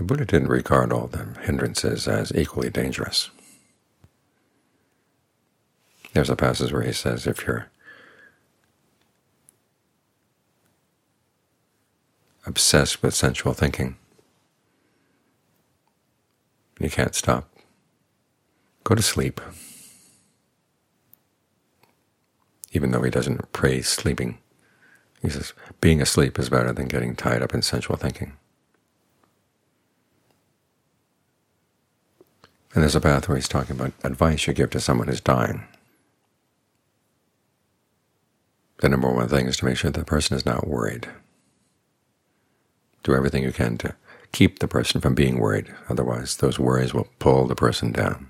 The Buddha didn't regard all the hindrances as equally dangerous. There's a passage where he says if you're obsessed with sensual thinking, you can't stop, go to sleep. Even though he doesn't praise sleeping, he says being asleep is better than getting tied up in sensual thinking. And there's a path where he's talking about advice you give to someone who's dying. The number one thing is to make sure the person is not worried. Do everything you can to keep the person from being worried, otherwise those worries will pull the person down.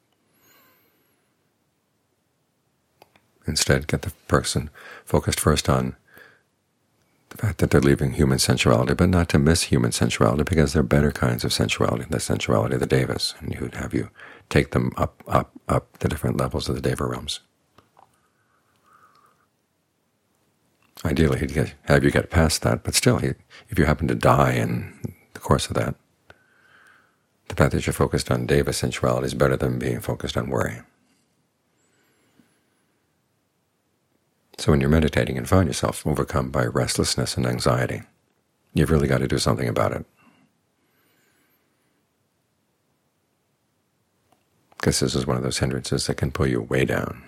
Instead, get the person focused first on the fact that they're leaving human sensuality, but not to miss human sensuality, because there are better kinds of sensuality, the sensuality of the devas, and he would have you take them up the different levels of the deva realms. Ideally, he'd have you get past that, but still, if you happen to die in the course of that, the fact that you're focused on deva sensuality is better than being focused on worry. So when you're meditating and find yourself overcome by restlessness and anxiety, you've really got to do something about it. Because this is one of those hindrances that can pull you way down.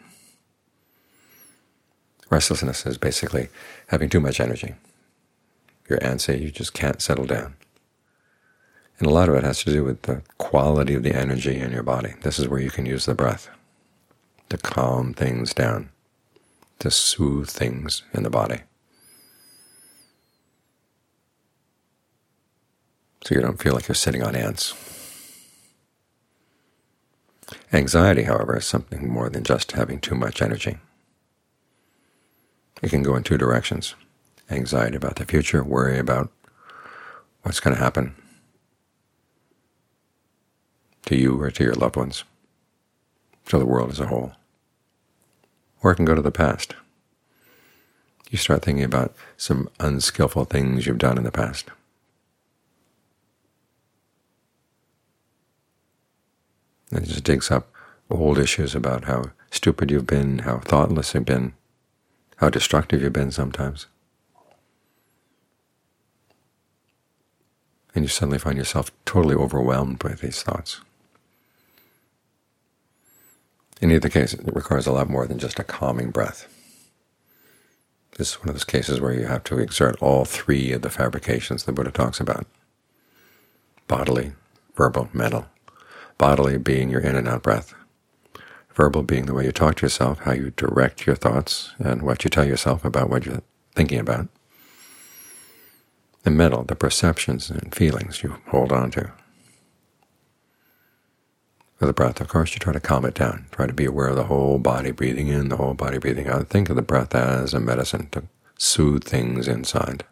Restlessness is basically having too much energy. You're antsy, you just can't settle down. And a lot of it has to do with the quality of the energy in your body. This is where you can use the breath to calm things down, to soothe things in the body, so you don't feel like you're sitting on ants. Anxiety, however, is something more than just having too much energy. It can go in two directions: anxiety about the future, worry about what's going to happen to you or to your loved ones, to the world as a whole. Or it can go to the past. You start thinking about some unskillful things you've done in the past. And it just digs up old issues about how stupid you've been, how thoughtless you've been, how destructive you've been sometimes. And you suddenly find yourself totally overwhelmed by these thoughts. In either case, it requires a lot more than just a calming breath. This is one of those cases where you have to exert all three of the fabrications the Buddha talks about: bodily, verbal, mental. Bodily being your in and out breath. Verbal being the way you talk to yourself, how you direct your thoughts, and what you tell yourself about what you're thinking about. And mental, the perceptions and feelings you hold on to. With the breath, of course, you try to calm it down. Try to be aware of the whole body breathing in, the whole body breathing out. Think of the breath as a medicine to soothe things inside.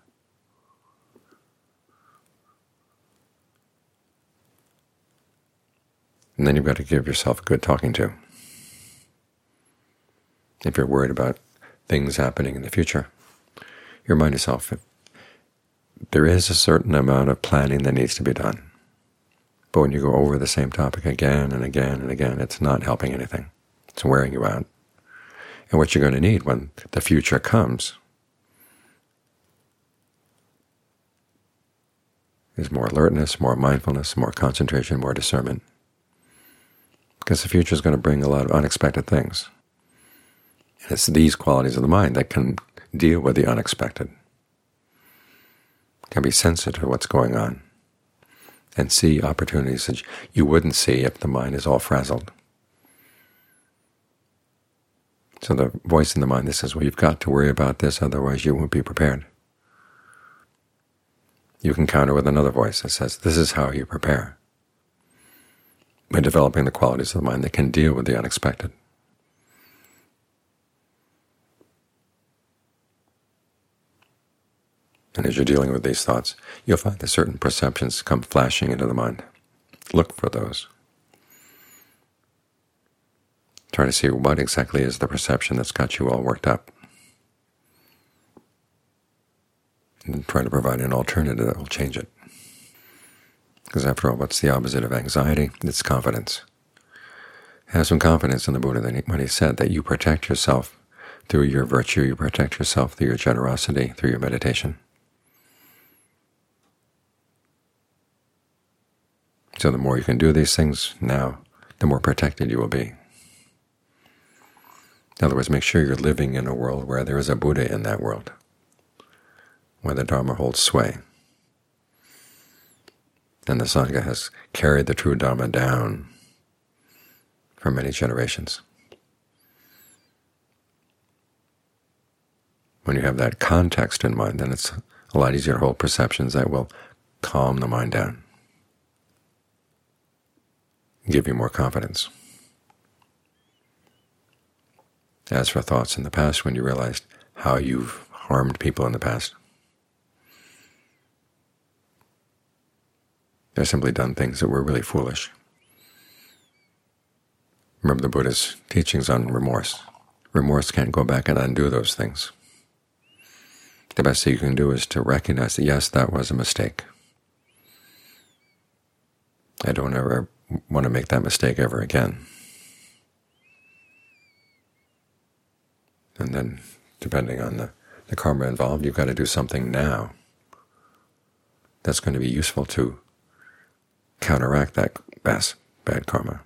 And then you've got to give yourself a good talking to. If you're worried about things happening in the future, you remind yourself that there is a certain amount of planning that needs to be done. But when you go over the same topic again and again and again, it's not helping anything. It's wearing you out. And what you're going to need when the future comes is more alertness, more mindfulness, more concentration, more discernment. Because the future is going to bring a lot of unexpected things. And it's these qualities of the mind that can deal with the unexpected, can be sensitive to what's going on, and see opportunities that you wouldn't see if the mind is all frazzled. So the voice in the mind that says, well, you've got to worry about this, otherwise you won't be prepared. You can counter with another voice that says, this is how you prepare, by developing the qualities of the mind that can deal with the unexpected. And as you're dealing with these thoughts, you'll find that certain perceptions come flashing into the mind. Look for those. Try to see what exactly is the perception that's got you all worked up. And then try to provide an alternative that will change it. Because after all, what's the opposite of anxiety? It's confidence. Have some confidence in the Buddha when he said that you protect yourself through your virtue, you protect yourself through your generosity, through your meditation. So the more you can do these things now, the more protected you will be. In other words, make sure you're living in a world where there is a Buddha in that world, where the Dharma holds sway, and the Sangha has carried the true Dharma down for many generations. When you have that context in mind, then it's a lot easier to hold perceptions that will calm the mind down, give you more confidence. As for thoughts in the past, when you realized how you've harmed people in the past, they've simply done things that were really foolish. Remember the Buddha's teachings on remorse. Remorse can't go back and undo those things. The best thing you can do is to recognize that, yes, that was a mistake. I don't ever want to make that mistake ever again. And then, depending on the karma involved, you've got to do something now that's going to be useful to counteract that bad karma.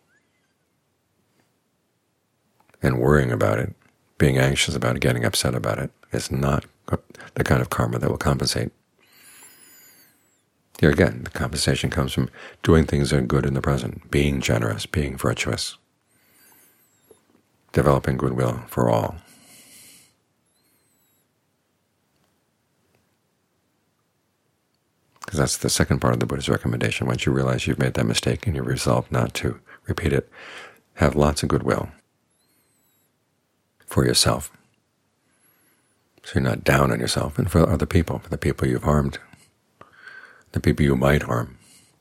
And worrying about it, being anxious about it, getting upset about it, is not the kind of karma that will compensate. Here again, the compensation comes from doing things that are good in the present, being generous, being virtuous, developing goodwill for all. Because that's the second part of the Buddha's recommendation. Once you realize you've made that mistake and you resolve not to repeat it, have lots of goodwill for yourself, so you're not down on yourself, and for other people, for the people you've harmed, the people you might harm.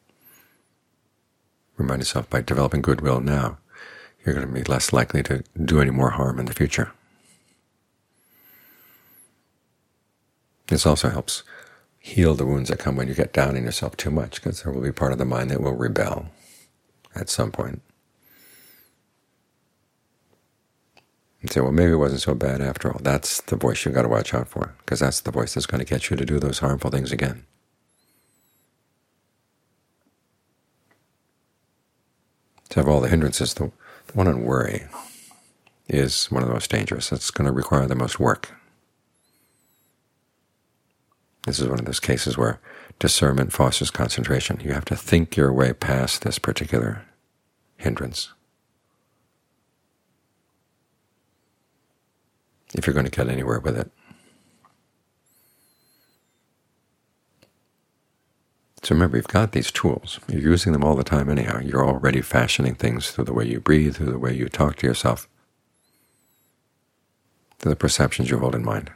Remind yourself, by developing goodwill now, you're going to be less likely to do any more harm in the future. This also helps heal the wounds that come when you get down on yourself too much, because there will be part of the mind that will rebel at some point. And say, well, maybe it wasn't so bad after all. That's the voice you've got to watch out for, because that's the voice that's going to get you to do those harmful things again. To have all the hindrances, the one on worry is one of the most dangerous. It's going to require the most work. This is one of those cases where discernment fosters concentration. You have to think your way past this particular hindrance if you're going to get anywhere with it. So remember, you've got these tools. You're using them all the time anyhow. You're already fashioning things through the way you breathe, through the way you talk to yourself, through the perceptions you hold in mind.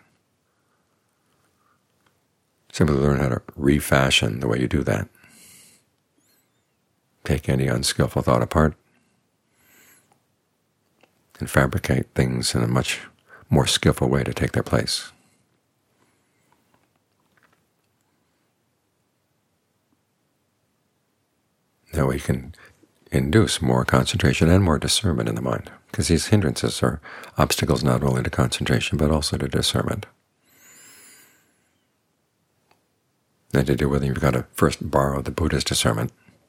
Simply learn how to refashion the way you do that. Take any unskillful thought apart and fabricate things in a much more skillful way to take their place. That way you can induce more concentration and more discernment in the mind, because these hindrances are obstacles not only to concentration but also to discernment. And to deal with it, you've got to first borrow the Buddha's discernment.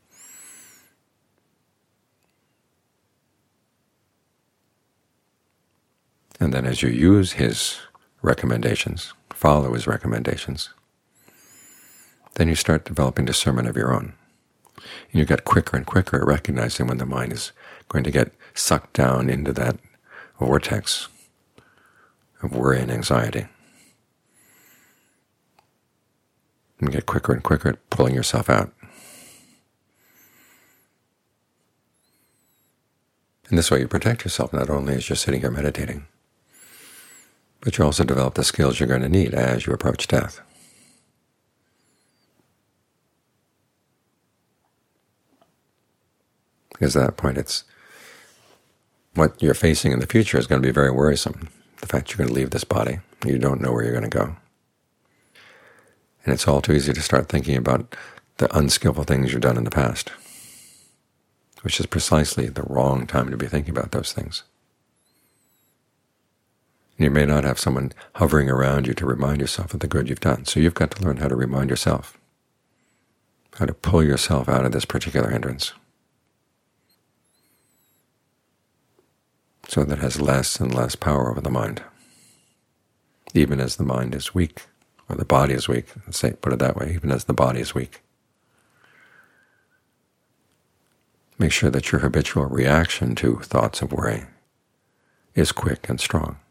And then as you use his recommendations, follow his recommendations, then you start developing discernment of your own. And you get quicker and quicker at recognizing when the mind is going to get sucked down into that vortex of worry and anxiety. And get quicker and quicker at pulling yourself out. And this way you protect yourself not only as you're sitting here meditating, but you also develop the skills you're going to need as you approach death. Because at that point, it's what you're facing in the future is going to be very worrisome. The fact you're going to leave this body, you don't know where you're going to go. And it's all too easy to start thinking about the unskillful things you've done in the past, which is precisely the wrong time to be thinking about those things. You may not have someone hovering around you to remind yourself of the good you've done, so you've got to learn how to remind yourself, how to pull yourself out of this particular hindrance, so that it has less and less power over the mind, even as the mind is weak, or the body is weak. Let's say, put it that way, even as the body is weak. Make sure that your habitual reaction to thoughts of worry is quick and strong.